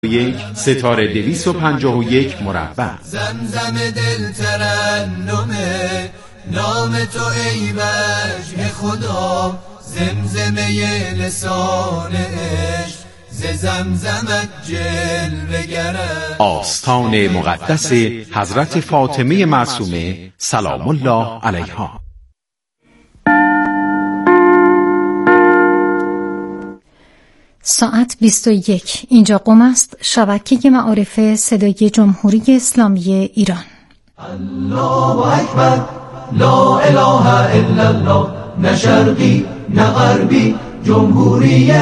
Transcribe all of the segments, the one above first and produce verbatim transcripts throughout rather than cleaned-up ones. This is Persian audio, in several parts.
یک ستاره دویست و پنجاه و یک مربع. زمزم دل ترنمه نام تو ای وجه خدا، زمزمه لسان عشق ز زمزمت جلوه گره. آستان مقدس حضرت فاطمه معصومه سلام الله علیها. ساعت بیست و یک. اینجا قم است، شبکه معارف صدای جمهوری اسلامی ایران. الله اکبر، لا اله الا الله، نه شرقی نه غربی، جمهوری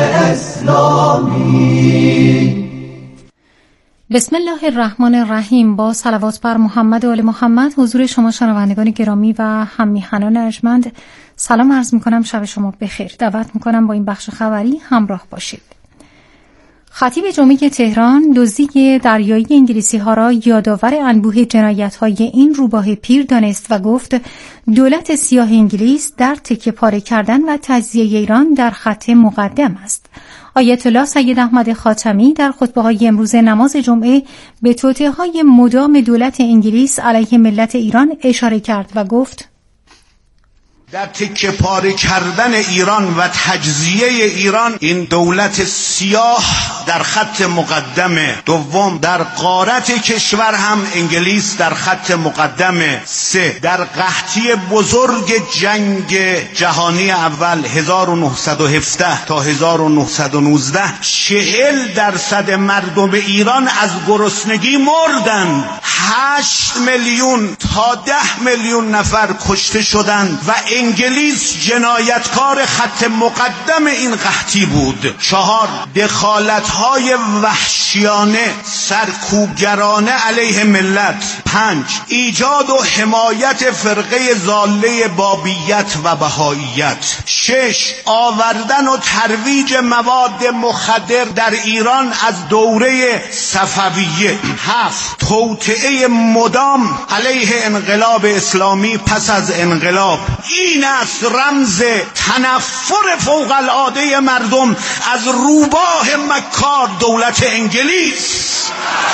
اسلامی. بسم الله الرحمن الرحیم. با صلوات بر محمد و آل محمد حضور شما شنوندگان گرامی و هم میهنان ارجمند سلام عرض میکنم. شب شما بخیر. دعوت میکنم با این بخش خبری همراه باشید. خطیب جمعه تهران دزدی دریایی انگلیسی ها را یادآور انبوه جنایت های این روباه پیر دانست و گفت دولت سیاه انگلیس در تکه پاره کردن و تجزیه ایران در خط مقدم است. آیت الله سید احمد خاتمی در خطبه های امروز نماز جمعه به توطئه های مدام دولت انگلیس علیه ملت ایران اشاره کرد و گفت در تکه پاره کردن ایران و تجزیه ایران این دولت سیاه در خط مقدمه. دوم، در غارت کشور هم انگلیس در خط مقدمه. سه، در قحطی بزرگ جنگ جهانی اول هزار و نهصد و هفده تا هزار و نهصد و نوزده چهل درصد مردم ایران از گرسنگی مردند. هشت میلیون تا ده میلیون نفر کشته شدند و انگلیس جنایتکار خط مقدم این قحطی بود. چهار، دخالت‌های وحشیانه سرکوبگرانه علیه ملت. پنج، ایجاد و حمایت فرقه ضاله بابیت و بهائیت. شش، آوردن و ترویج مواد مخدر در ایران از دوره صفویه. هفت، توطئه مدام علیه انقلاب اسلامی پس از انقلاب. این است رمز تنفر فوق العاده مردم از روباه مکار دولت انگلیس.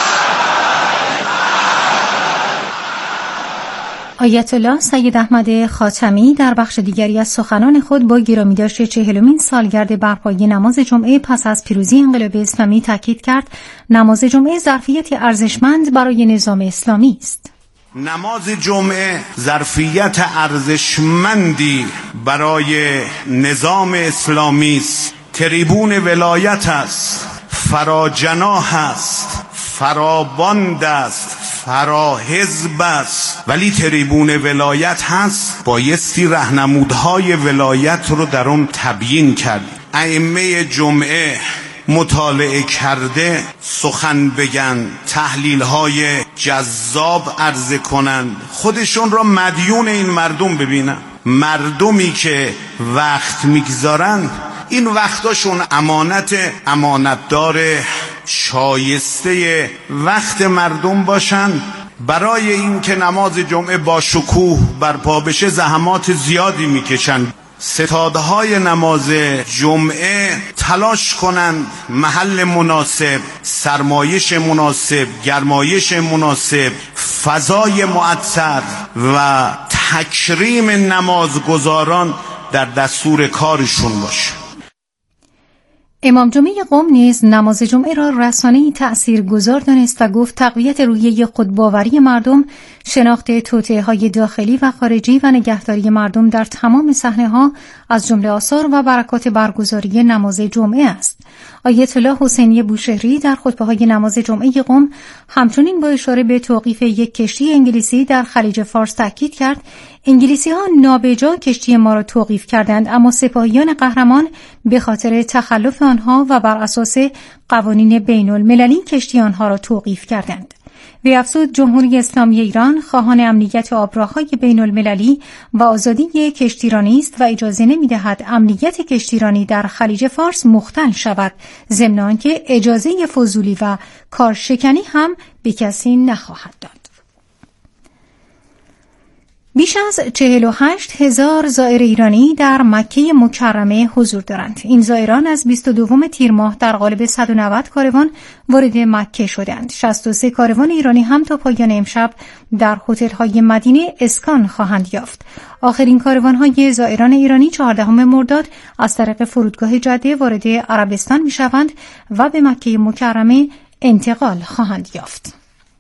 آیت الله سید احمد خاتمی در بخش دیگری از سخنان خود با گرامیداشت چهلمین سالگرد برپایی نماز جمعه پس از پیروزی انقلاب اسلامی تاکید کرد نماز جمعه ظرفیتی ارزشمند برای نظام اسلامی است. نماز جمعه ظرفیت ارزشمندی برای نظام اسلامی است. تریبون ولایت است، فراجناح است، فراباند است، فراحزب است، ولی تریبون ولایت هست. بایستی راهنمودهای ولایت رو در اون تبیین کرد. ائمه جمعه مطالعه کرده سخن بگن، تحلیل های جذاب عرضه کنند، خودشون را مدیون این مردم ببینن. مردمی که وقت میگذارن این وقتاشون امانت، امانتدار شایسته وقت مردم باشن. برای این که نماز جمعه با شکوه برپا بشه زحمات زیادی میکشن. ستادهای نماز جمعه تلاش کنند محل مناسب، سرمایش مناسب، گرمایش مناسب، فضای مؤثر و تکریم نمازگزاران در دستور کارشون باشه. امام جمعه قم نیز نماز جمعه را رسانه‌ای تأثیرگذار دانست و گفت تقویت روحیه خودباوری مردم، شناخت توطئه‌های داخلی و خارجی و نگهداری مردم در تمام صحنه‌ها از جمله آثار و برکات برگزاری نماز جمعه است. آیت الله حسینی بوشهری در خطبه‌های نماز جمعه قم همچنین با اشاره به توقیف یک کشتی انگلیسی در خلیج فارس تاکید کرد انگلیسی‌ها نابجا کشتی ما را توقیف کردند، اما سپاهیان قهرمان به خاطر تخلف آنها و بر اساس قوانین بین‌المللی کشتی آنها را توقیف کردند. وی افزود جمهوری اسلامی ایران خواهان امنیت آبراه‌های بین‌المللی و آزادی کشتیرانی است و اجازه نمی‌دهد امنیت کشتیرانی در خلیج فارس مختل شود، ضمن آنکه اجازه فضولی و کارشکنی هم به کسی نخواهد داد. بیش از چهل و هشت هزار زائر ایرانی در مکه مکرمه حضور دارند. این زائران از بیست و دو تیر ماه در قالب صد و نود کاروان وارد مکه شدند. شصت و سه کاروان ایرانی هم تا پایان امشب در هتل‌های مدینه اسکان خواهند یافت. آخرین کاروان‌های زائران ایرانی چهاردهم مرداد از طریق فرودگاه جده وارد عربستان می‌شوند و به مکه مکرمه انتقال خواهند یافت.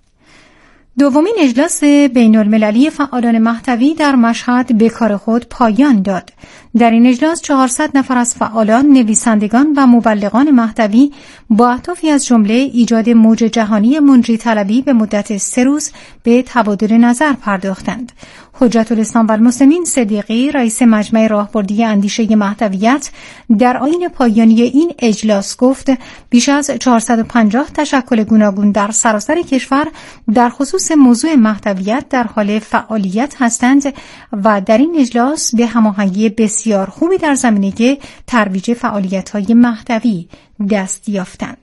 دومین اجلاس بین المللی فعالان مهدوی در مشهد به کار خود پایان داد. در این اجلاس چهارصد نفر از فعالان، نویسندگان و مبلغان مهدوی با اهدافی از جمله ایجاد موج جهانی منجی طلبی به مدت سه روز به تبادل نظر پرداختند. حجت الاسلام و المسلمین صدیقی، رئیس مجمع راهبردی اندیشه مهدویت، در آیین پایانی این اجلاس گفت بیش از چهارصد و پنجاه تشکل گوناگون در سراسر کشور در خصوص موضوع مهدویت در حال فعالیت هستند و در این اجلاس به هماهنگی بسیار خوبی در زمینه ترویج فعالیت‌های مهدوی دست یافتند.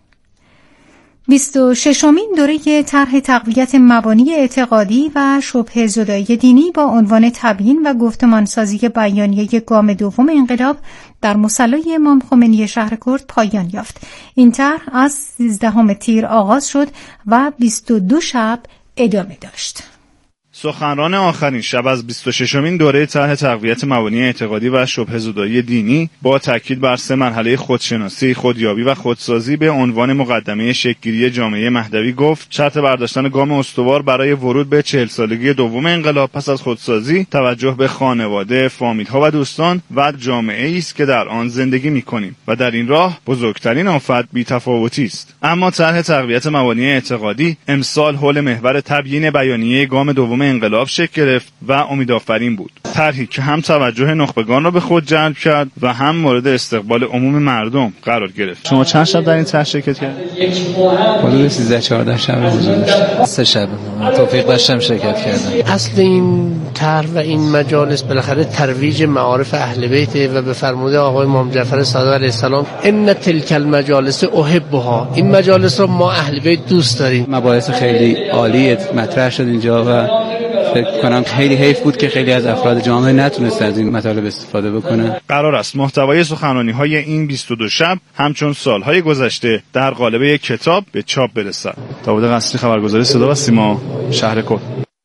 بیست و ششمین دوره طرح تقویت مبانی اعتقادی و شبه زدایی دینی با عنوان تبیین و گفتمانسازی بیانیه گام دوم انقلاب در مصلی امام خمینی شهرکرد پایان یافت. این طرح از سیزدهم تیر آغاز شد و بیست و دو شب ادامه داشت. سخنران آخرین شب از بیست و ششمین دوره طرح تقویت مبانی اعتقادی و شبه زدایی دینی با تاکید بر سه مرحله خودشناسی، خودیابی و خودسازی به عنوان مقدمه شکل‌گیری جامعه مهدوی گفت شرط برداشتن گام استوار برای ورود به چهل سالگی دوم انقلاب پس از خودسازی توجه به خانواده، فامیل‌ها و دوستان و جامعه‌ای است که در آن زندگی می‌کنیم و در این راه بزرگترین آفت بی‌تفاوتی است. اما طرح تقویت مبانی اعتقادی امسال حول محور تبیین بیانیه گام دوم انقلاب شکل گرفت و امیدآفرین بود. طرحی که هم توجه نخبگان را به خود جلب کرد و هم مورد استقبال عموم مردم قرار گرفت. شما چند شب در این طرح شرکت کردید؟ حدود سیزده چهارده شب حضور داشتم. سه شب توفیق داشتم شرکت کردم. اصل این طرح و این مجالس بالاخره ترویج معارف اهل بیت و به فرموده آقای امام جعفر صادق علیه السلام ان تلک المجالس احبها، این مجالس رو ما اهل بیت دوست داریم. مباحث خیلی عالی مطرح شد اینجا و فکر کنم خیلی حیف بود که خیلی از افراد جامعه نتونستن از این مطالب استفاده بکنن. قرار است محتوای سخنرانی‌های این بیست و دو شب همچون سالهای گذشته در قالب یک کتاب به چاپ برسد. داوود قصری، خبرگزاری صدا و سیما، شهرکرد.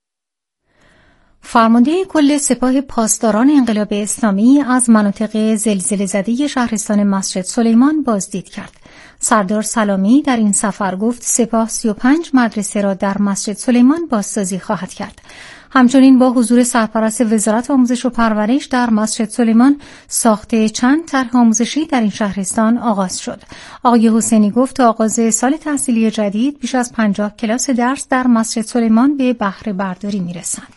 فرمانده کل سپاه پاسداران انقلاب اسلامی از مناطق زلزله زده شهرستان مسجد سلیمان بازدید کرد. سردار سلامی در این سفر گفت سپاه سی و پنج مدرسه را در مسجد سلیمان بازسازی خواهد کرد. همچنین با حضور سرپرست وزارت آموزش و پرورش در مسجد سلیمان ساخت چند طرح آموزشی در این شهرستان آغاز شد. آقای حسینی گفت تا آغاز سال تحصیلی جدید بیش از پنجاه کلاس درس در مسجد سلیمان به بهره برداری می‌رسند.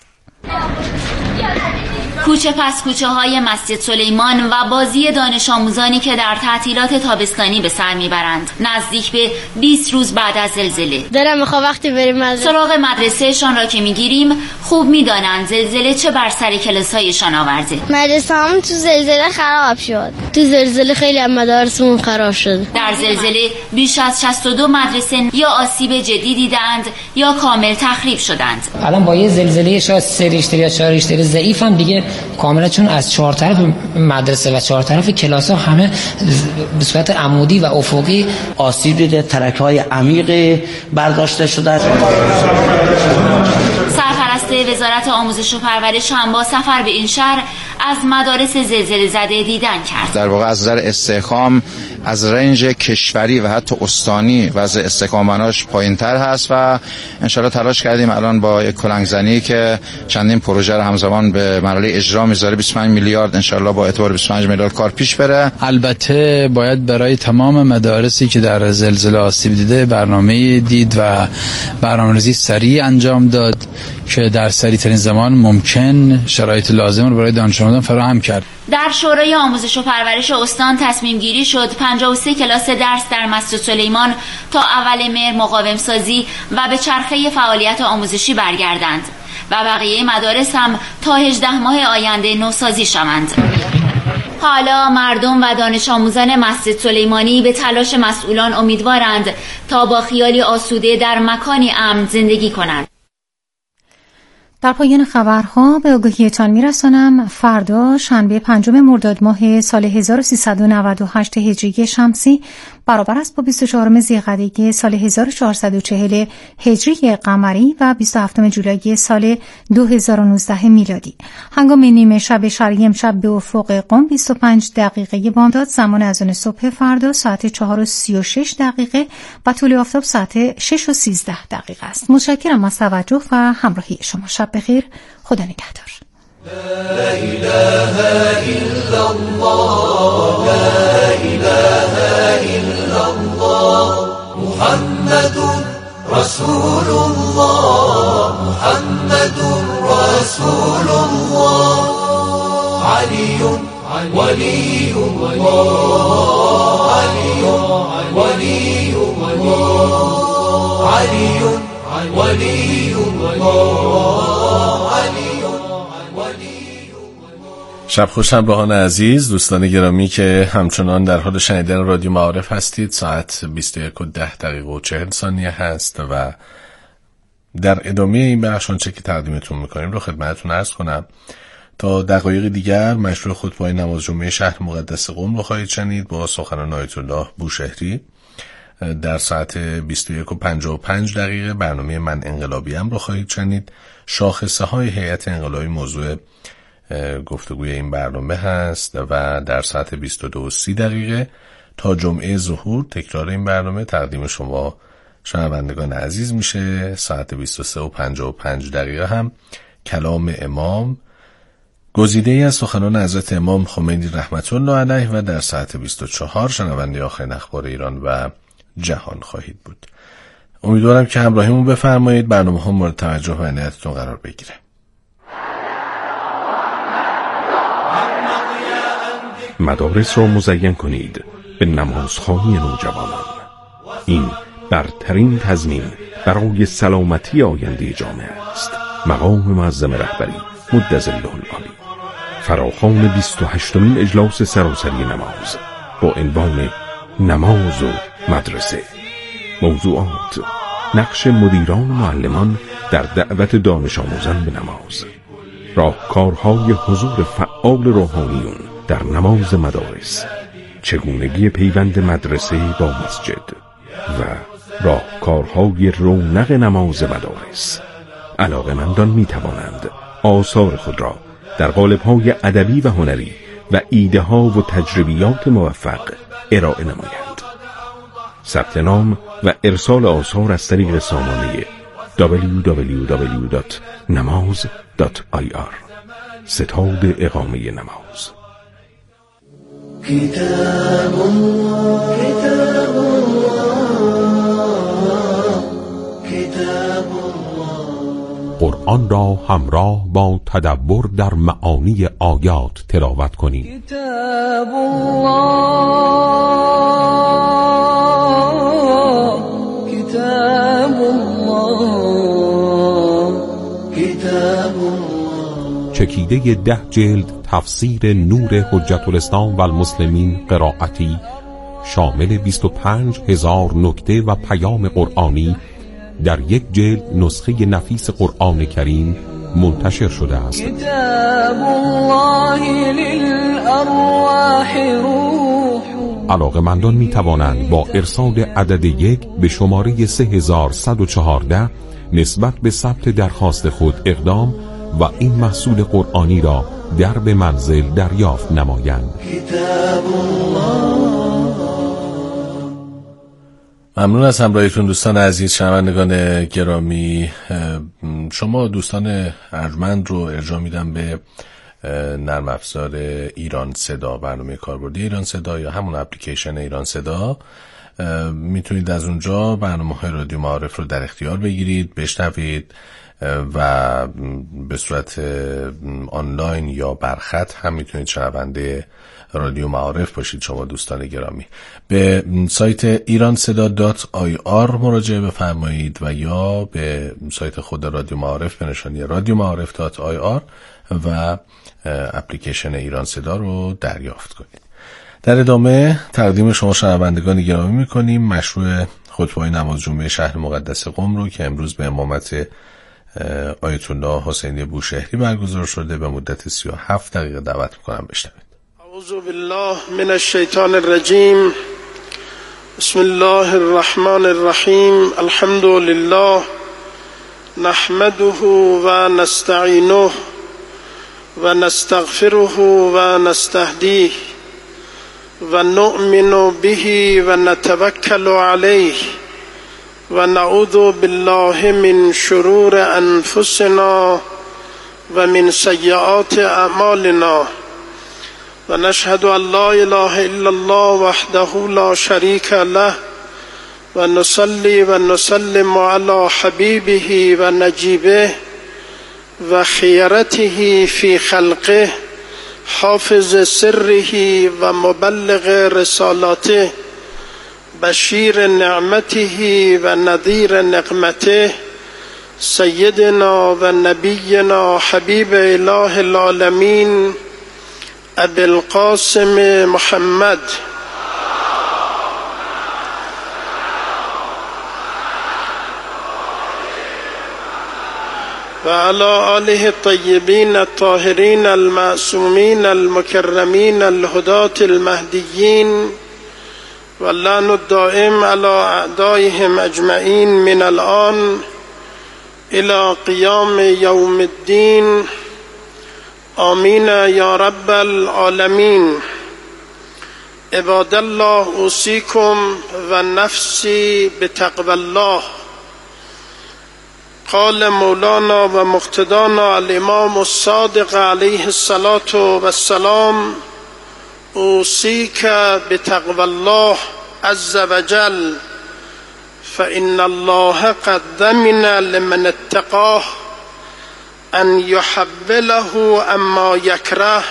کوچه پس کوچه های مسجد سلیمان و بازی دانش آموزانی که در تعطیلات تابستانی به سر میبرند نزدیک به بیست روز بعد از زلزله. دلم میخواد وقتی بریم مدرسه سراغ مدرسهشان را که میگیریم خوب میدانند زلزله چه بر سر کلاس‌هایشان آورده. مدرسه هم تو زلزله خراب شد. تو زلزله خیلی از مدارسمون خراب شد. در زلزله بیش از شصت و دو مدرسه یا آسیب جدی دیدند یا کامل تخریب شدند. الان با یه زلزله شاید سه ریشتر یا چهار ریشتر ضعیف هم دیگه کاملا، چون از چهار طرف مدرسه و چهار طرف کلاس ها همه به صورت عمودی و افقی آسیب دیده، ترک‌های عمیق برداشته شده. سرپرست وزارت آموزش و پرورش هم با سفر به این شهر از مدارس زلزله زده دیدن کرد. در واقع از نظر استحکام از رنج کشوری و حتی استانی وضع استحکامانش پایین‌تر هست و انشالله تلاش کردیم الان با یک کلنگزنی که چندین پروژه رو همزمان به مرحله اجرا میذاره بیست و پنج میلیارد انشالله با اعتبار بیست و پنج میلیارد کار پیش بره. البته باید برای تمام مدارسی که در زلزله آسیب دیده برنامه دید و برنامه‌ریزی سریع انجام داد که در سریع‌ترین زمان ممکن شرایط لازم رو برای دانش آموزان فراهم کرد. در شورای آموزش و پرورش استان تصمیم گیری شد پنجاه و سه کلاس درس در مسجد سلیمان تا اول مهر مقاوم سازی و به چرخه فعالیت آموزشی برگردند و بقیه مدارس هم تا هجده ماه آینده نوسازی شوند. حالا مردم و دانش آموزان مسجد سلیمانی به تلاش مسئولان امیدوارند تا با خیالی آسوده در مکانی امن زندگی کنند. در پایان خبرها به آگاهیتان میرسانم فردا شنبه پنجم مرداد ماه سال هزار و سیصد و نود و هشت هجری شمسی برابر است با بیست و چهارم ذیقعده سال هزار و چهارصد و چهل هجری قمری و بیست و هفتم جولای سال دو هزار و نوزده میلادی. هنگام نیمه شب شرقی امشب به افق قم بیست و پنج دقیقه بامداد، زمان اذان صبح فردا ساعت چهار و سی و شش دقیقه و طلوع آفتاب ساعت شش و سیزده دقیقه است. متشکرم از توجه و همراهی شما. شب بخیر. خدا نگهدار. لا إله إلا الله لا إله إلا الله محمد رسول الله محمد رسول الله علي ولي الله علي ولي الله علي ولي الله علي. شب خوش همراهان عزیز، دوستان گرامی که همچنان در حال شنیدن رادیو معارف هستید. ساعت بیست و یک و ده دقیقه و چهل ثانیه هست و در ادامه این بخش آنچه که تقدیمتون میکنیم رو خدمتتون عرض کنم. تا دقایق دیگر مشروع خطبه نماز جمعه شهر مقدس قم رو خواهید شنید با سخنان آیت الله بوشهری. در ساعت بیست و یک و پنجاه و پنج دقیقه برنامه من انقلابی هم رو خواهید شنید. شاخصه های هیئت انقلابی موضوع گفتگوی این برنامه هست و در ساعت بیست و دو و سی دقیقه تا جمعه ظهور تکرار این برنامه تقدیم شما شنوندگان عزیز میشه. ساعت بیست و سه و پنجاه و پنج دقیقه هم کلام امام، گزیده ای از سخنان حضرت امام خمینی رحمت الله علیه و در ساعت بیست و چهار شنونده آخرین اخبار ایران و جهان خواهید بود. امیدوارم که همراهیمون بفرمایید. برنامه ها مورد توجه و عنایتتون قرار بگیره. مدارس را مزین کنید به نمازخوانی نوجوانان. این برترین تضمین برای سلامتی آینده جامعه است. مقام معظم رهبری مدظله العالی فراخوان بیست و هشتمین اجلاس سراسری نماز با عنوان نماز و مدرسه. موضوعات: نقش مدیران و معلمان در دعوت دانش آموزان به نماز، راهکارهای حضور فعال روحانیون در نماز مدارس، چگونگی پیوند مدرسه با مسجد و راهکارهای رونق نماز مدارس. علاقه‌مندان می توانند آثار خود را در قالب‌های ادبی و هنری و ایده‌ها و تجربیات موفق ارائه نمایند. ثبت نام و ارسال آثار از طریق سامانه دبلیو دبلیو دبلیو دات نماز دات آی آر. ستاد اقامه نماز. کتاب الله کتاب الله کتاب الله. قرآن را همراه با تدبر در معانی آیات تلاوت کنید. کتاب الله کتاب الله کتاب الله. چکیده ده جلد تفسیر نور حجت الاسلام و المسلمین قرائتی شامل بیست و پنج هزار نکته و پیام قرآنی در یک جلد نسخه نفیس قرآن کریم منتشر شده است. کتاب الله للارواح روح. علاقه‌مندان می توانند با ارسال عدد یک به شماره سه هزار صد و چهارده نسبت به ثبت درخواست خود اقدام و این محصول قرآنی را در به منزل دریافت نمایند. کتاب الله. ممنون از همراهیتون دوستان عزیز، شنوندگان گرامی. شما دوستان ارجمند رو ارجاع میدم به نرم افزار ایران صدا، برنامه کاربردی ایران صدا یا همون اپلیکیشن ایران صدا. میتونید از اونجا برنامه های رادیو معارف رو در اختیار بگیرید، بشنوید و به صورت آنلاین یا برخط هم میتونید شنونده رادیو معارف باشید. شما دوستان گرامی به سایت ایران صدا دات آی آر مراجعه بفرمایید و یا به سایت خود رادیو معارف به نشانی رادیو معارف دات آی آر و اپلیکیشن ایران صدا رو دریافت کنید. در ادامه تقدیم شما شنوندگان گرامی میکنیم مشروع خطبه نماز جمعه شهر مقدس قم رو که امروز به امامت آیت الله حسینی بوشهری برگزار شده. به مدت سی و هفت دقیقه دعوت میکنم بشنوید. اعوذ بالله من الشیطان الرجیم. بسم الله الرحمن الرحیم. الحمد لله نحمده و نستعینه و نستغفره و نستهدیه و نؤمن به و نتوکل علیه و نعوذ بالله من شرور انفسنا و من سیئات اعمالنا و نشهد ان لا اله الا الله وحده لا شریک له و نصلی و نسلم علی حبیبه و نجیبه و خیرته فی خلقه حافظ سره و مبلغ رسالاته بشیر نعمته و نذیر نقمته سیدنا و نبینا حبیب اله العالمین ابی القاسم محمد و علی آله الطیبین الطاهرین المعصومین المکرمین الهداة المهدیین واللعن الدائم على اعدائهم اجمعین من الآن الى قیام یوم الدین. آمین یا رب العالمین. عباد الله اوصیکم و نفسی بتقوى الله. قال مولانا و مقتدانا الامام الصادق علیه الصلاة والسلام اوصیک بتقوى الله عز وجل فإن الله قد ضمن لمن اتقاه ان يحوله اما يكره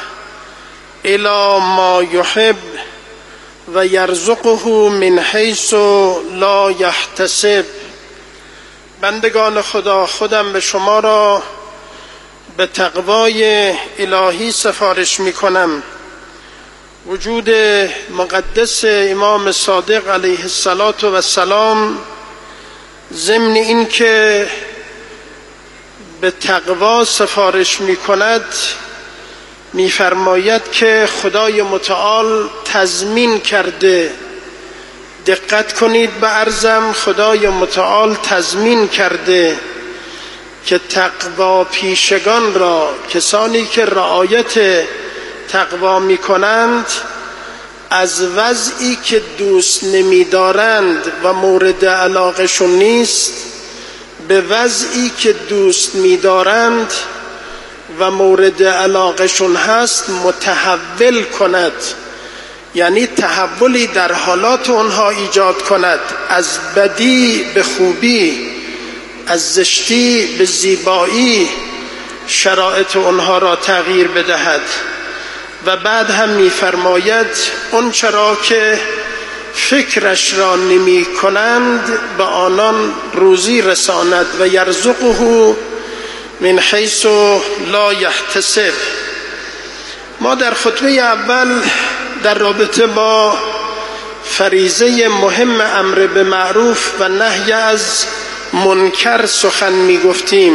الى ما يحب و یرزقه من حیث لا یحتسب. بندگان خدا، خودم به شما را به تقوای الهی سفارش می کنم. وجود مقدس امام صادق علیه السلام ضمن این که به تقوا سفارش می کند می فرماید که خدای متعال تضمین کرده. دقت کنید به عرضم، خدای متعال تضمین کرده که تقوا پیشگان را، کسانی که رعایت تقوا می کنند، از وضعی که دوست نمی دارند و مورد علاقشون نیست به وضعی که دوست می دارند و مورد علاقشون هست متحول کند. یعنی تحولی در حالات اونها ایجاد کند، از بدی به خوبی، از زشتی به زیبایی شرایط اونها را تغییر بدهد. و بعد هم می‌فرماید اون چرا که فکرش را نمی کنند به آنان روزی رساند و یرزقه من حیث لا یحتسب. ما در خطبه اول در رابطه با فریضه مهم امر به معروف و نهی از منکر سخن می گفتیم.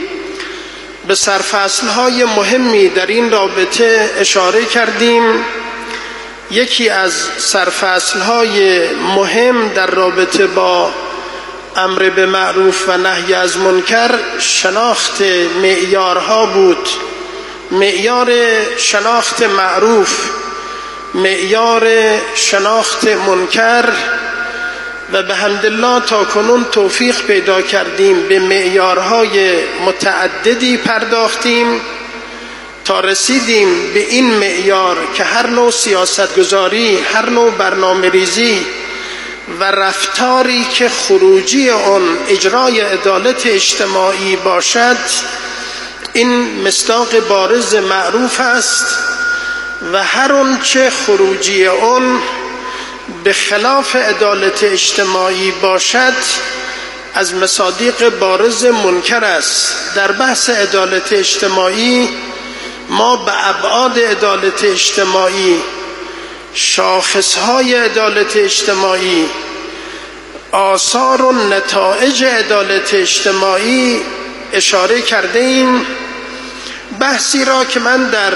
به سرفصل‌های مهمی در این رابطه اشاره کردیم. یکی از سرفصل‌های مهم در رابطه با امر به معروف و نهی از منکر شناخت معیارها بود. معیار شناخت معروف، معیار شناخت منکر، و به حمدالله تا کنون توفیق پیدا کردیم به معیارهای متعددی پرداختیم تا رسیدیم به این معیار که هر نوع سیاستگذاری، هر نوع برنامه ریزی و رفتاری که خروجی اون اجرای عدالت اجتماعی باشد، این مصداق بارز معروف است و هر اون چه خروجی اون به خلاف عدالت اجتماعی باشد از مصادیق بارز منکر است. در بحث عدالت اجتماعی ما به ابعاد عدالت اجتماعی، شاخصهای عدالت اجتماعی، آثار و نتایج عدالت اجتماعی اشاره کرده ایم. بحثی را که من در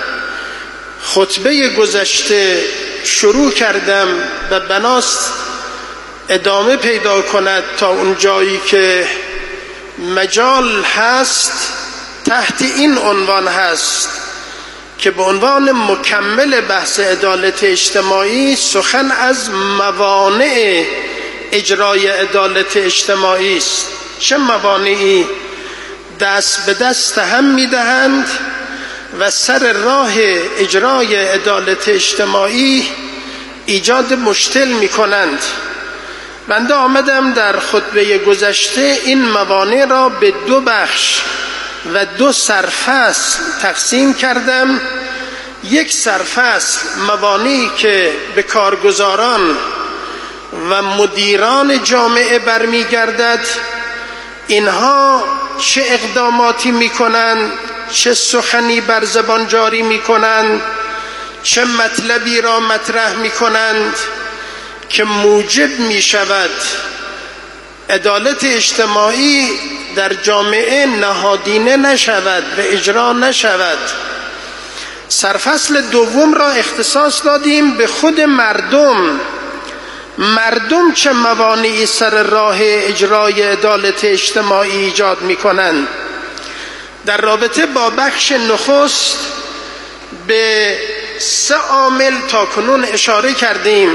خطبه گذشته شروع کردم و بناست ادامه پیدا کند تا اون جایی که مجال هست، تحت این عنوان هست که به عنوان مکمل بحث عدالت اجتماعی سخن از موانع اجرای عدالت اجتماعی است. چه موانعی دست به دست هم می‌دهند و سر راه اجرای عدالت اجتماعی ایجاد مشکل می‌کنند. بنده آمدم در خطبه گذشته این موانع را به دو بخش و دو سرفصل تقسیم کردم. یک سرفصل موانعی که به کارگزاران و مدیران جامعه برمیگردد، اینها چه اقداماتی میکنند، چه سخنی بر زبان جاری میکنند، چه مطلبی را مطرح میکنند که موجب میشود عدالت اجتماعی در جامعه نهادینه نشود و اجرا نشود. سرفصل دوم را اختصاص دادیم به خود مردم. مردم چه موانعی سر راه اجرای عدالت اجتماعی ایجاد می کنند. در رابطه با بخش نخست به سه عامل تا کنون اشاره کردیم.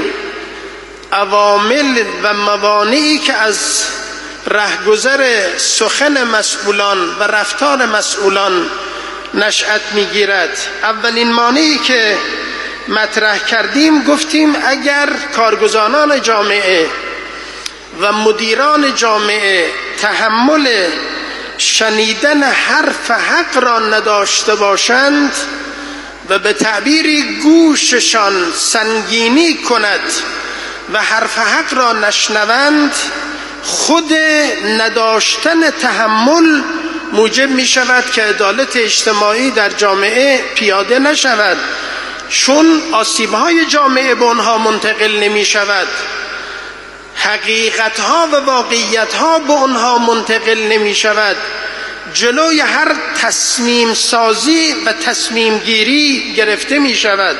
عوامل و موانعی که از رهگذر سخن مسئولان و رفتار مسئولان نشأت میگیرد. اولین مانعی که مطرح کردیم، گفتیم اگر کارگزاران جامعه و مدیران جامعه تحمل شنیدن حرف حق را نداشته باشند و به تعبیری گوششان سنگینی کند و حرف حق را نشنوند، خود نداشتن تحمل موجب می شود که عدالت اجتماعی در جامعه پیاده نشود، چون آسیب‌های جامعه به آنها منتقل نمی شود، حقیقت‌ها و واقعیت‌ها به آنها منتقل نمی شود، جلوی هر تصمیم سازی و تصمیم گیری گرفته می شود.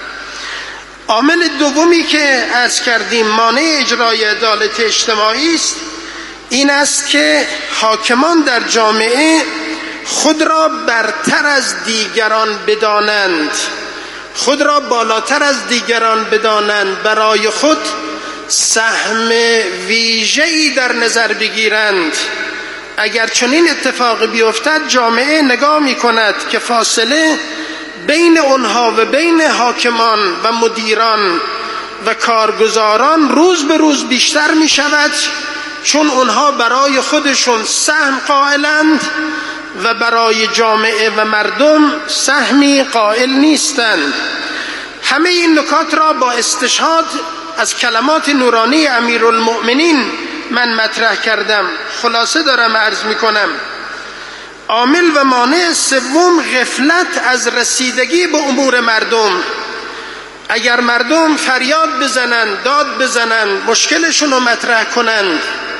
عامل دومی که عرض کردیم مانع اجرای عدالت اجتماعی است، این است که حاکمان در جامعه خود را برتر از دیگران بدانند، خود را بالاتر از دیگران بدانند، برای خود سهم ویژه‌ای در نظر بگیرند. اگر چنین اتفاقی بیفتد، جامعه نگاه می کند که فاصله بین اونها و بین حاکمان و مدیران و کارگزاران روز به روز بیشتر می شود، چون اونها برای خودشون سهم قائلند و برای جامعه و مردم سهمی قائل نیستند. همه این نکات را با استشهاد از کلمات نورانی امیرالمؤمنین من مطرح کردم. خلاصه دارم عرض می کنم. عامل و مانع سوم غفلت از رسیدگی به امور مردم. اگر مردم فریاد بزنند، داد بزنند، مشکلشون رو مطرح کنند،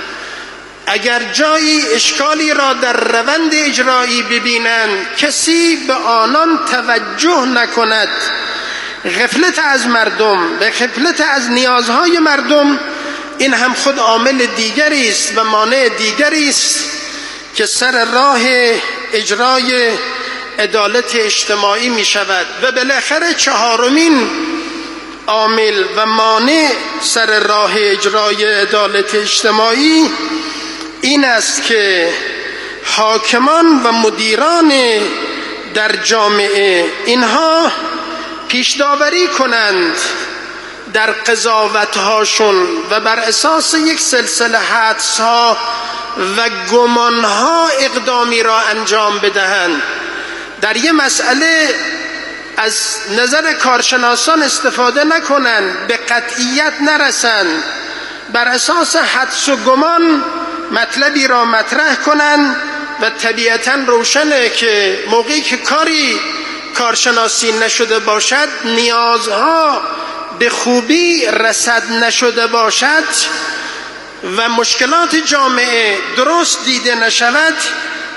اگر جایی اشکالی را در روند اجرایی ببینند، کسی به آنان توجه نکند، غفلت از مردم و غفلت از نیازهای مردم، این هم خود عامل دیگری است و مانع دیگری است که سر راه اجرای عدالت اجتماعی می شود. و بالاخره چهارمین عامل و مانع سر راه اجرای عدالت اجتماعی این است که حاکمان و مدیران در جامعه اینها پیشداوری کنند در قضاوت‌هاشون و بر اساس یک سلسله حدس‌ها و گمان‌ها اقدامی را انجام بدهند. در یه مسئله از نظر کارشناسان استفاده نکنند، به قطعیت نرسند، بر اساس حدس و گمان مطلبی را مطرح کنند و طبیعتاً روشنه که موقعی که کاری کارشناسی نشده باشد، نیازها به خوبی رصد نشده باشد و مشکلات جامعه درست دیده نشود،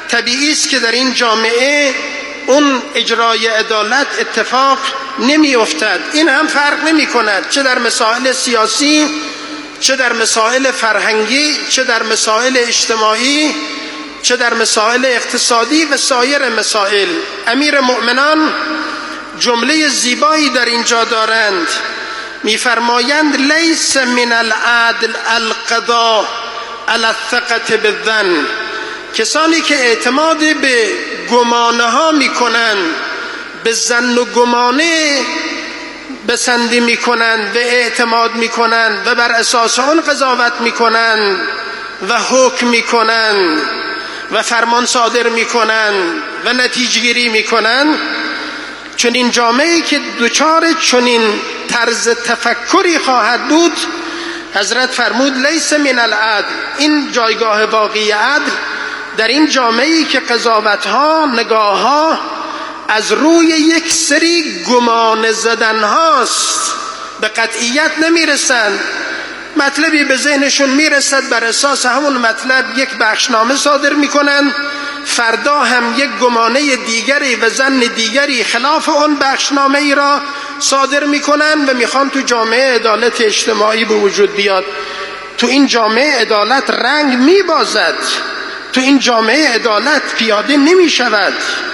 طبیعی است که در این جامعه اون اجرای عدالت اتفاق نمی افتد. این هم فرق نمی کند چه در مسائل سیاسی، چه در مسائل فرهنگی، چه در مسائل اجتماعی، چه در مسائل اقتصادی و سایر مسائل. امیر مؤمنان جمله زیبایی در اینجا دارند، میفرمایند لیس من العدل القضاء علی الثقة بالظن. کسانی که اعتماد به گمانه ها میکنند، به ظن و گمانه بسندی میکنند و اعتماد میکنند و بر اساس اون قضاوت میکنند و حکم میکنند و فرمان صادر میکنند و نتیجه گیری میکنند، چون این جامعه‌ای که دوچار چنین طرز تفکری خواهد بود، حضرت فرمود لیس من العدل. این جایگاه واقعی عدل در این جامعه‌ای که قضاوت‌ها، نگاه‌ها از روی یک سری گمان زدن هاست، به قطعیت نمیرسند. مطلبی به ذهنشون میرسد، بر اساس همون مطلب یک بخشنامه صادر میکنن، فردا هم یک گمانه دیگری و ظن دیگری خلاف اون بخشنامه ای را صادر میکنن و میخوان تو جامعه عدالت اجتماعی به وجود بیاد. تو این جامعه عدالت رنگ میبازد، تو این جامعه عدالت پیاده نمیشود.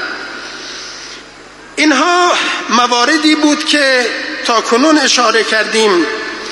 اینها مواردی بود که تا کنون اشاره کردیم.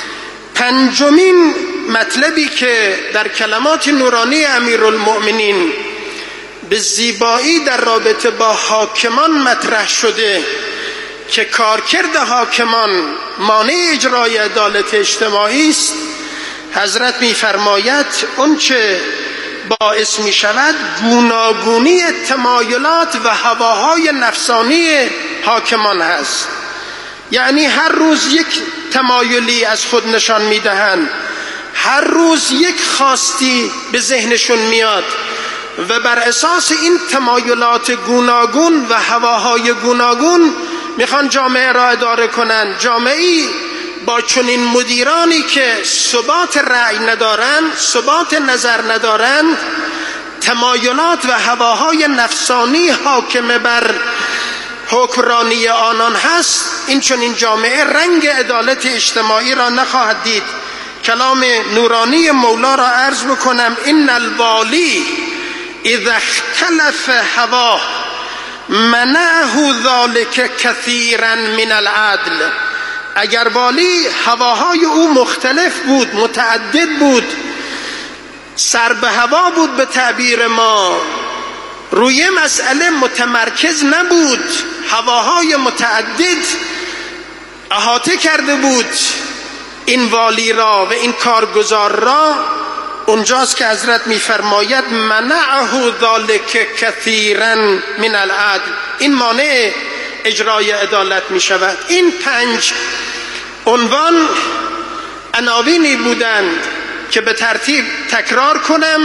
پنجمین مطلبی که در کلمات نورانی امیرالمؤمنین به زیبایی در رابطه با حاکمان مطرح شده که کارکرد حاکمان مانع اجرای عدالت اجتماعی است، حضرت می‌فرماید اون چه باعث می شود گوناگونی تمایلات و هواهای نفسانی حاکمان هست. یعنی هر روز یک تمایلی از خود نشان می دهند، هر روز یک خواستی به ذهنشون میاد و بر اساس این تمایلات گوناگون و هواهای گوناگون میخوان جامعه را اداره کنند. جامعه‌ای با چنین مدیرانی که ثبات رأی ندارند، ثبات نظر ندارند، تمایلات و هواهای نفسانی حاکم بر حکمرانی آنان هست، این چنین جامعه رنگ عدالت اجتماعی را نخواهد دید. کلام نورانی مولا را عرض بکنم: ان الوالی اذا اختلف هواه منعه ذلك كثيرا من العدل. اگر والی هواهای او مختلف بود، متعدد بود، سر به هوا بود، به تعبیر ما روی مسئله متمرکز نبود، هواهای متعدد احاطه کرده بود این والی را و این کارگزار را، اونجاست که حضرت میفرماید منعه ذلک کثیرا من العدل. این مانع اجرای عدالت می شود. این پنج عنوان عناوینی بودند که به ترتیب تکرار کنم.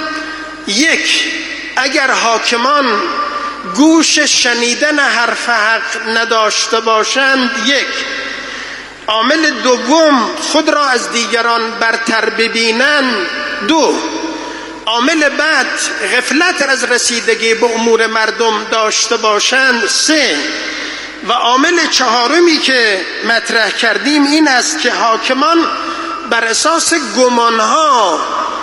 یک، اگر حاکمان گوش شنیدن حرف حق نداشته باشند، یک. عامل دوم، خود را از دیگران برتر ببینند، دو. عامل بعد، غفلت از رسیدگی به امور مردم داشته باشند، سه. و عامل چهارمی که مطرح کردیم این است که حاکمان بر اساس گمانها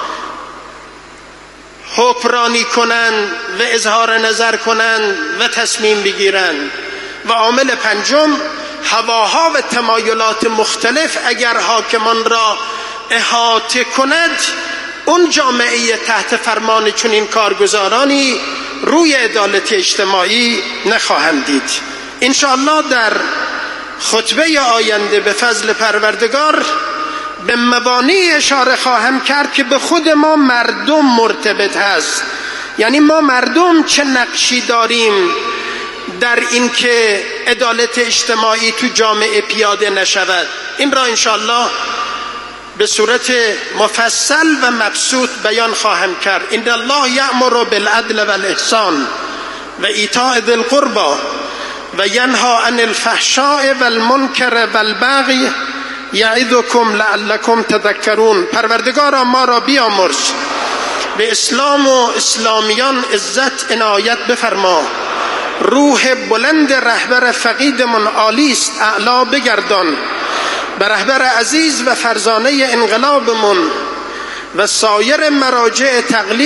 حکمرانی کنند و اظهار نظر کنند و تصمیم بگیرند. و عامل پنجم، هواها و تمایلات مختلف اگر حاکمان را احاطه کند، اون جامعه تحت فرمان چنین کارگزارانی روی عدالت اجتماعی نخواهند دید. انشاءالله در خطبه آینده به فضل پروردگار به مبانی اشاره خواهم کرد که به خود ما مردم مرتبط هست. یعنی ما مردم چه نقشی داریم در این که عدالت اجتماعی تو جامعه پیاده نشود. این را انشاءالله به صورت مفصل و مبسوط بیان خواهم کرد. ان الله یأمر بالعدل والاحسان و ایتاء ذی القربى و ینهی عن الفحشاء والمنکر والبغی یعظکم لعلکم تذکرون. پروردگارا ما را بیامرز به اسلام و اسلامیان عزت عنایت بفرما. روح بلند رهبر فقیدمون عالی است، اعلا بگردان. به رهبر عزیز و فرزانه انقلابمون و سایر مراجع تقلید